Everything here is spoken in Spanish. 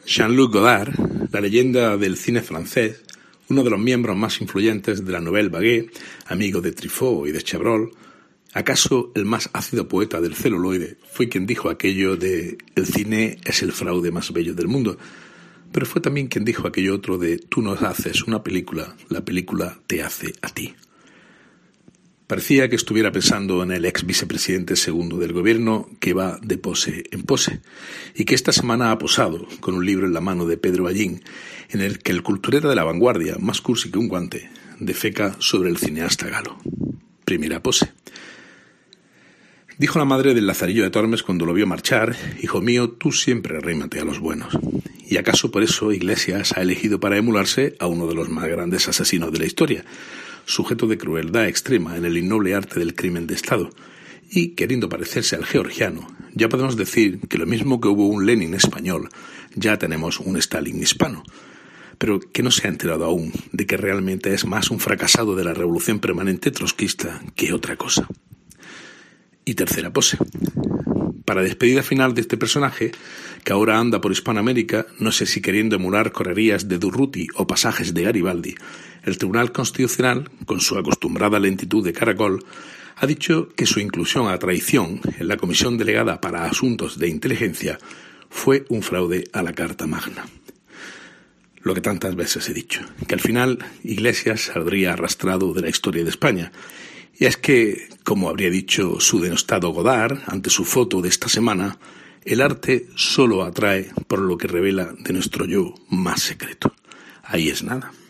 Jean-Luc Godard, la leyenda del cine francés, uno de los miembros más influyentes de la Nouvelle Vague, amigo de Truffaut y de Chabrol, acaso el más ácido poeta del celuloide, fue quien dijo aquello de «el cine es el fraude más bello del mundo», pero fue también quien dijo aquello otro de «tú nos haces una película, la película te hace a ti». Parecía que estuviera pensando en el ex vicepresidente segundo del gobierno que va de pose en pose y que esta semana ha posado con un libro en la mano de Pedro Ballín en el que el culturero de la vanguardia, más cursi que un guante, defeca sobre el cineasta galo. Primera pose. Dijo la madre del Lazarillo de Tormes cuando lo vio marchar: «Hijo mío, tú siempre arrímate a los buenos». Y acaso por eso Iglesias ha elegido para emularse a uno de los más grandes asesinos de la historia, sujeto de crueldad extrema en el innoble arte del crimen de Estado, y queriendo parecerse al georgiano, ya podemos decir que lo mismo que hubo un Lenin español, ya tenemos un Stalin hispano, pero que no se ha enterado aún de que realmente es más un fracasado de la revolución permanente trotskista que otra cosa. Y tercera pose. Para despedida final de este personaje, que ahora anda por Hispanoamérica, no sé si queriendo emular correrías de Durruti o pasajes de Garibaldi, el Tribunal Constitucional, con su acostumbrada lentitud de caracol, ha dicho que su inclusión a traición en la Comisión Delegada para Asuntos de Inteligencia fue un fraude a la Carta Magna. Lo que tantas veces he dicho, que al final Iglesias saldría arrastrado de la historia de España. Y es que, como habría dicho su denostado Godard ante su foto de esta semana, el arte solo atrae por lo que revela de nuestro yo más secreto. Ahí es nada.